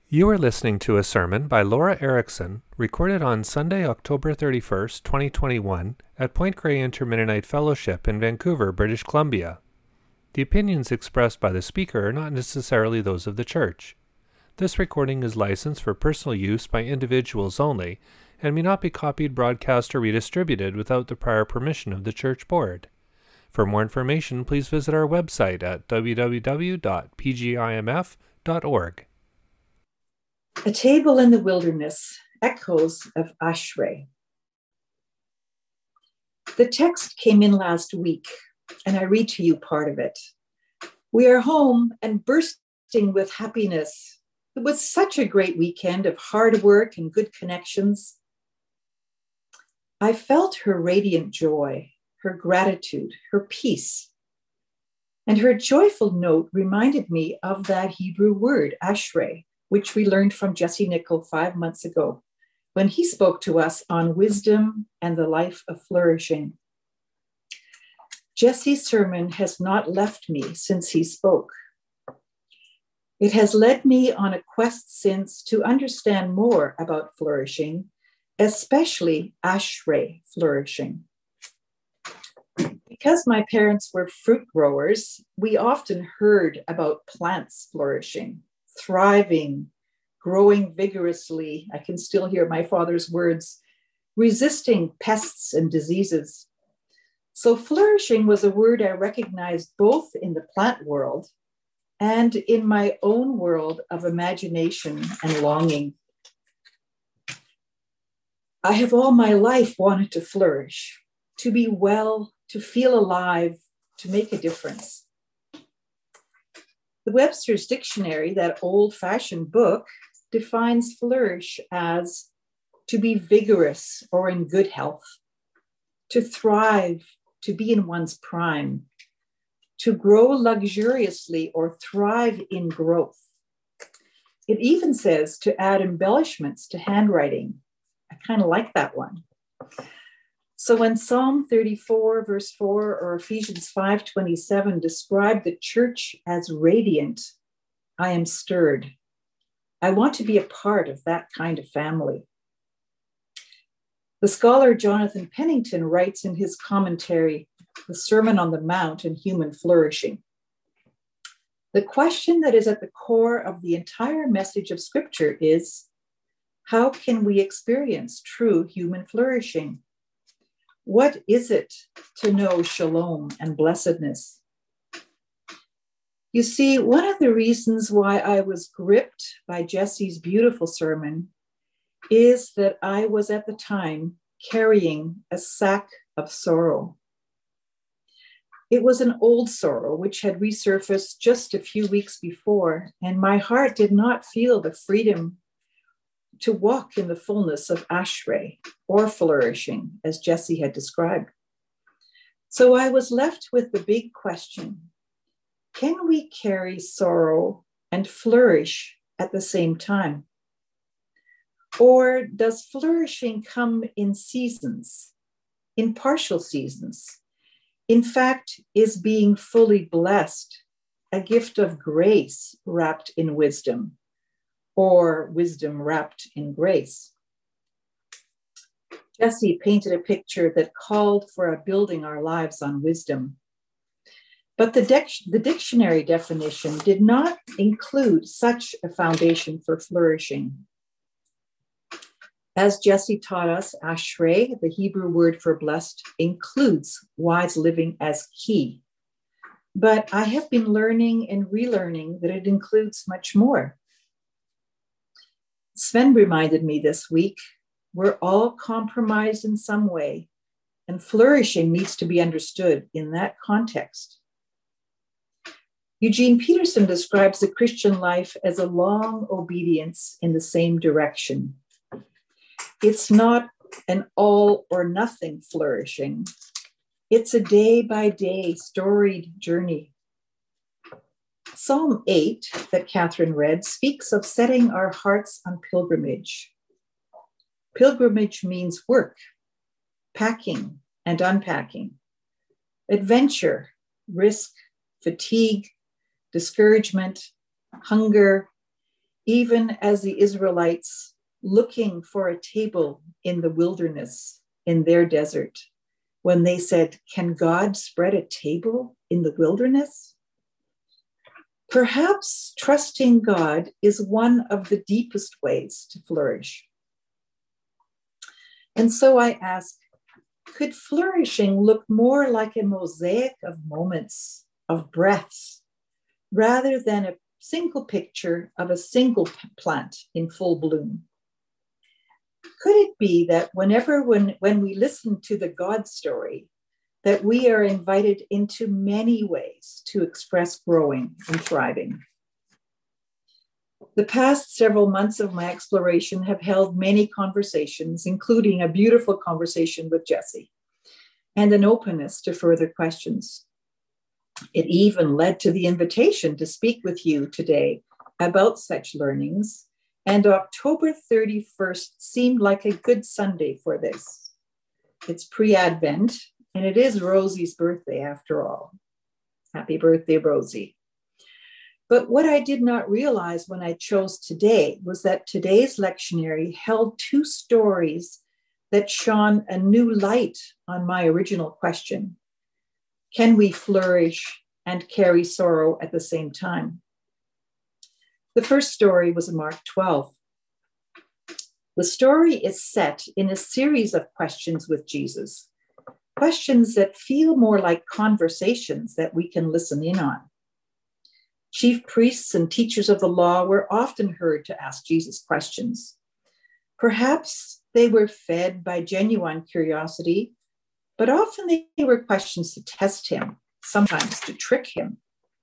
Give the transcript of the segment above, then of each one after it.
You are listening to a sermon by Laura Erickson, recorded on Sunday, October 31st, 2021, at Point Grey Inter-Mennonite Fellowship in Vancouver, British Columbia. The opinions expressed by the speaker are not necessarily those of the church. This recording is licensed for personal use by individuals only, and may not be copied, broadcast, or redistributed without the prior permission of the church board. For more information, please visit our website at www.pgimf.org. A Table in the Wilderness, Echoes of Ashrei. The text came in last week, and I read to you part of it. We are home and bursting with happiness. It was such a great weekend of hard work and good connections. I felt her radiant joy, her gratitude, her peace. And her joyful note reminded me of that Hebrew word, Ashrei, which we learned from Jesse Nickel 5 months ago, when he spoke to us on wisdom and the life of flourishing. Jesse's sermon has not left me since he spoke. It has led me on a quest since to understand more about flourishing, especially Ashrei flourishing. Because my parents were fruit growers, we often heard about plants flourishing, thriving, growing vigorously. I can still hear my father's words, resisting pests and diseases. So flourishing was a word I recognized both in the plant world and in my own world of imagination and longing. I have all my life wanted to flourish, to be well, to feel alive, to make a difference. The Webster's Dictionary, that old-fashioned book, defines flourish as to be vigorous or in good health, to thrive, to be in one's prime, to grow luxuriously or thrive in growth. It even says to add embellishments to handwriting. I kind of like that one. So when Psalm 34, verse 4, or Ephesians 5:27 describe the church as radiant, I am stirred. I want to be a part of that kind of family. The scholar Jonathan Pennington writes in his commentary, The Sermon on the Mount and Human Flourishing. The question that is at the core of the entire message of Scripture is, how can we experience true human flourishing? What is it to know shalom and blessedness? You see, one of the reasons why I was gripped by Jesse's beautiful sermon is that I was at the time carrying a sack of sorrow. It was an old sorrow which had resurfaced just a few weeks before, and my heart did not feel the freedom to walk in the fullness of Ashrei, or flourishing, as Jesse had described. So I was left with the big question, can we carry sorrow and flourish at the same time? Or does flourishing come in seasons, in partial seasons? In fact, is being fully blessed a gift of grace wrapped in wisdom, or wisdom wrapped in grace? Jesse painted a picture that called for a building our lives on wisdom. But the dictionary definition did not include such a foundation for flourishing. As Jesse taught us, Ashrei, the Hebrew word for blessed, includes wise living as key. But I have been learning and relearning that it includes much more. Sven reminded me this week, we're all compromised in some way, and flourishing needs to be understood in that context. Eugene Peterson describes the Christian life as a long obedience in the same direction. It's not an all or nothing flourishing. It's a day-by-day storied journey. Psalm 8 that Catherine read speaks of setting our hearts on pilgrimage. Pilgrimage means work, packing and unpacking, adventure, risk, fatigue, discouragement, hunger, even as the Israelites looking for a table in the wilderness, in their desert, when they said, "Can God spread a table in the wilderness?" Perhaps trusting God is one of the deepest ways to flourish. And so I ask, could flourishing look more like a mosaic of moments, of breaths, rather than a single picture of a single plant in full bloom? Could it be that when we listen to the God story, that we are invited into many ways to express growing and thriving? The past several months of my exploration have held many conversations, including a beautiful conversation with Jessie, and an openness to further questions. It even led to the invitation to speak with you today about such learnings, and October 31st seemed like a good Sunday for this. It's pre-Advent, and it is Rosie's birthday after all. Happy birthday, Rosie. But what I did not realize when I chose today was that today's lectionary held two stories that shone a new light on my original question. Can we flourish and carry sorrow at the same time? The first story was in Mark 12. The story is set in a series of questions with Jesus, questions that feel more like conversations that we can listen in on. Chief priests and teachers of the law were often heard to ask Jesus questions. Perhaps they were fed by genuine curiosity, but often they were questions to test him, sometimes to trick him.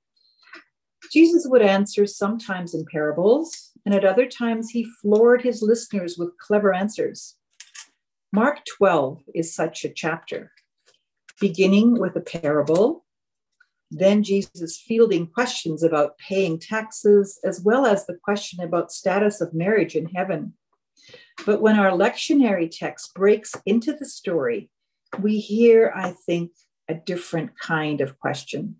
Jesus would answer sometimes in parables, and at other times he floored his listeners with clever answers. Mark 12 is such a chapter, beginning with a parable, then Jesus fielding questions about paying taxes, as well as the question about status of marriage in heaven. But when our lectionary text breaks into the story, we hear, I think, a different kind of question.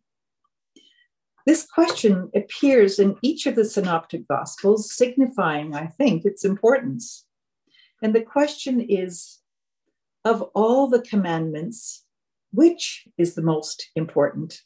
This question appears in each of the synoptic gospels, signifying, I think, its importance. And the question is, of all the commandments, which is the most important?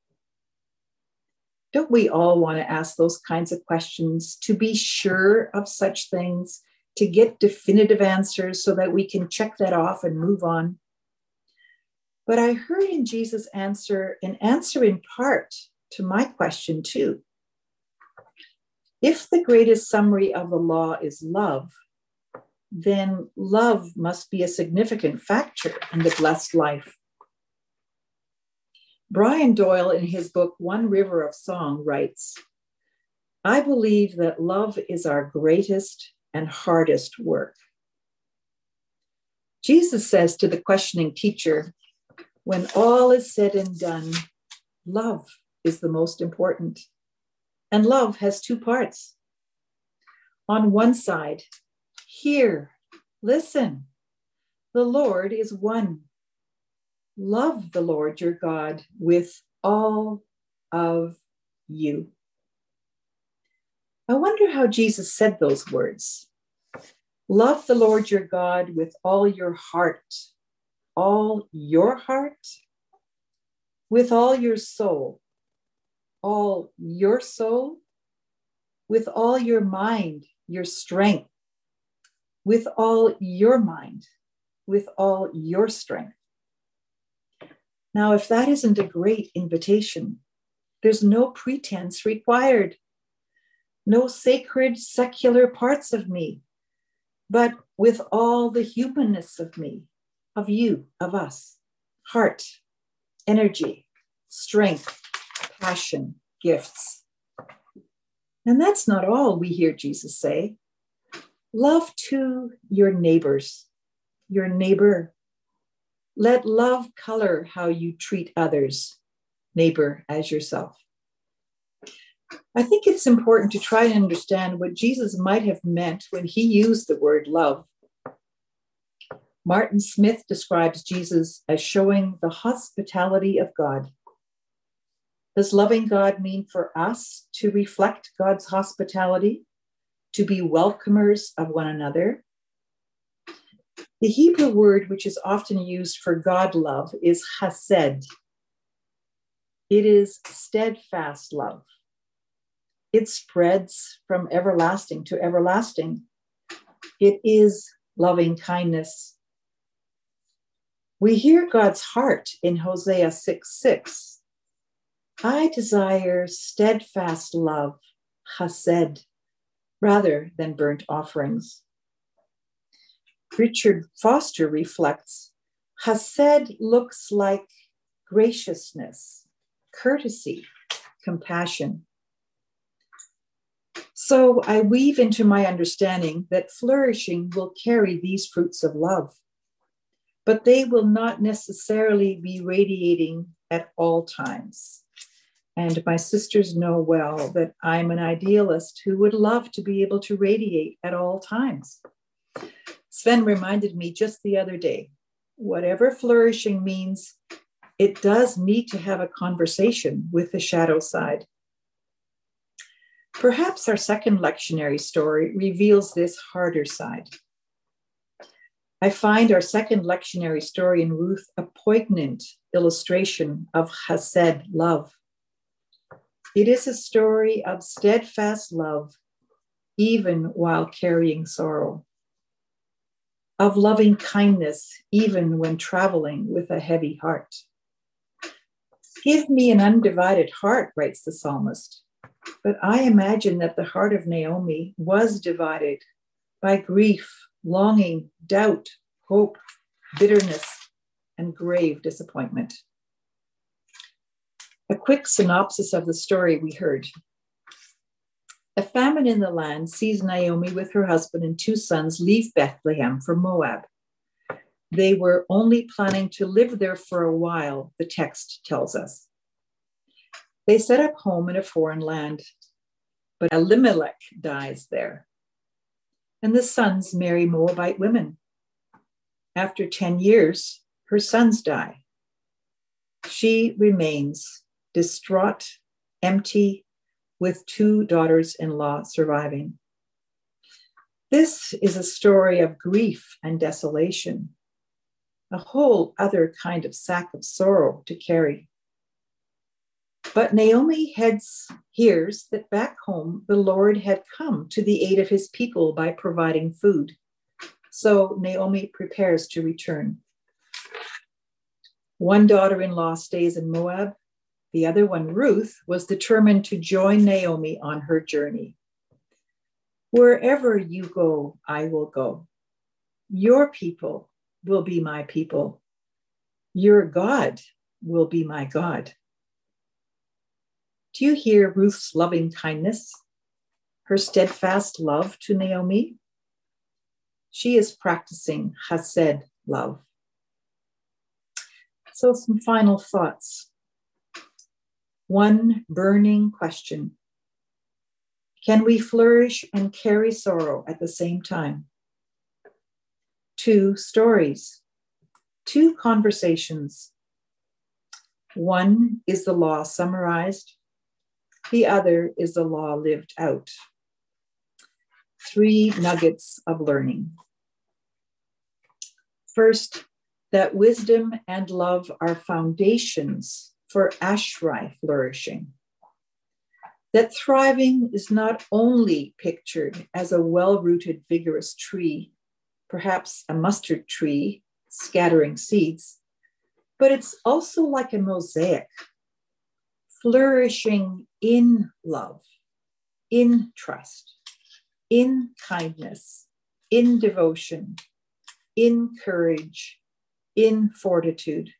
Don't we all want to ask those kinds of questions to be sure of such things, to get definitive answers so that we can check that off and move on? But I heard in Jesus' answer an answer in part to my question too. If the greatest summary of the law is love, then love must be a significant factor in the blessed life. Brian Doyle, in his book, One River of Song, writes, "I believe that love is our greatest and hardest work." Jesus says to the questioning teacher, when all is said and done, love is the most important. And love has two parts. On one side, hear, listen, the Lord is one. Love the Lord your God with all of you. I wonder how Jesus said those words. Love the Lord your God with all your heart, with all your soul, with all your mind, your strength, with all your mind, with all your strength. Now, if that isn't a great invitation, there's no pretense required, no sacred secular parts of me, but with all the humanness of me, of you, of us, heart, energy, strength, passion, gifts. And that's not all we hear Jesus say. Love too your neighbors, your neighbor. Let love color how you treat others, neighbor as yourself. I think it's important to try to understand what Jesus might have meant when he used the word love. Martin Smith describes Jesus as showing the hospitality of God. Does loving God mean for us to reflect God's hospitality, to be welcomers of one another. The Hebrew word which is often used for God love is chesed. It is steadfast love. It spreads from everlasting to everlasting. It is loving kindness. We hear God's heart in Hosea 6:6. I desire steadfast love, chesed, rather than burnt offerings. Richard Foster reflects, chesed looks like graciousness, courtesy, compassion. So I weave into my understanding that flourishing will carry these fruits of love, but they will not necessarily be radiating at all times. And my sisters know well that I'm an idealist who would love to be able to radiate at all times. Sven reminded me just the other day, whatever flourishing means, it does need to have a conversation with the shadow side. Perhaps our second lectionary story reveals this harder side. I find our second lectionary story in Ruth a poignant illustration of chesed love. It is a story of steadfast love, even while carrying sorrow, of loving kindness, even when traveling with a heavy heart. Give me an undivided heart, writes the psalmist. But I imagine that the heart of Naomi was divided by grief, longing, doubt, hope, bitterness, and grave disappointment. A quick synopsis of the story we heard. A famine in the land sees Naomi with her husband and 2 sons leave Bethlehem for Moab. They were only planning to live there for a while, the text tells us. They set up home in a foreign land, but Elimelech dies there, and the sons marry Moabite women. After 10 years, her sons die. She remains distraught, empty, with 2 daughters-in-law surviving. This is a story of grief and desolation, a whole other kind of sack of sorrow to carry. But Naomi hears that back home, the Lord had come to the aid of his people by providing food. So Naomi prepares to return. One daughter-in-law stays in Moab. The other one, Ruth, was determined to join Naomi on her journey. Wherever you go, I will go. Your people will be my people. Your God will be my God. Do you hear Ruth's loving kindness, her steadfast love to Naomi? She is practicing chesed love. So some final thoughts. One burning question. Can we flourish and carry sorrow at the same time? 2 stories, 2 conversations. One is the law summarized. The other is the law lived out. 3 nuggets of learning. First, that wisdom and love are foundations for Ashrai flourishing. That thriving is not only pictured as a well-rooted, vigorous tree, perhaps a mustard tree scattering seeds, but it's also like a mosaic, flourishing in love, in trust, in kindness, in devotion, in courage, in fortitude.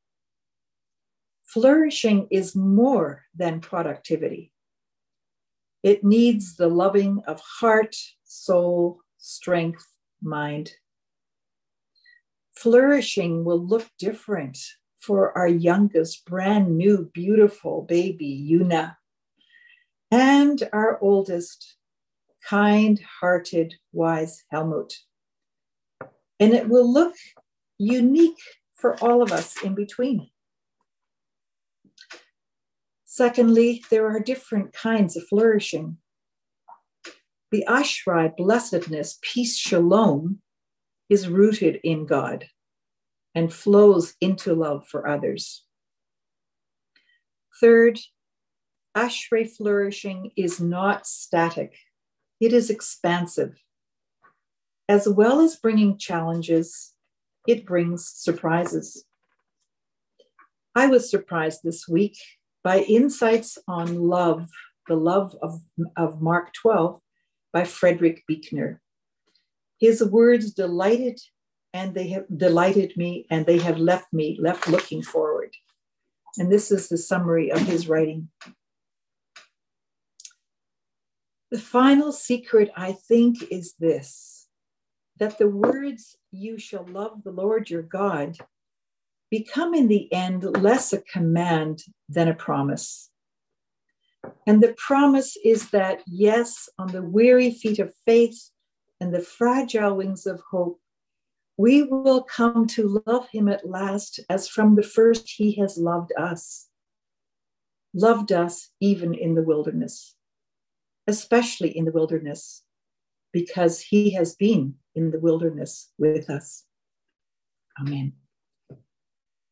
Flourishing is more than productivity. It needs the loving of heart, soul, strength, mind. Flourishing will look different for our youngest, brand new, beautiful baby, Yuna, and our oldest, kind-hearted, wise Helmut. And it will look unique for all of us in between. Secondly, there are different kinds of flourishing. The Ashrai, blessedness, peace, shalom, is rooted in God and flows into love for others. Third, Ashray flourishing is not static. It is expansive. As well as bringing challenges, it brings surprises. I was surprised this week by insights on love, the love of Mark 12 by Frederick Buechner. His words delighted me, and they have left looking forward. And this is the summary of his writing. The final secret, I think, is this, that the words, "You shall love the Lord your God," become in the end less a command than a promise. And the promise is that, yes, on the weary feet of faith and the fragile wings of hope, we will come to love him at last, as from the first he has loved us even in the wilderness, especially in the wilderness, because he has been in the wilderness with us. Amen.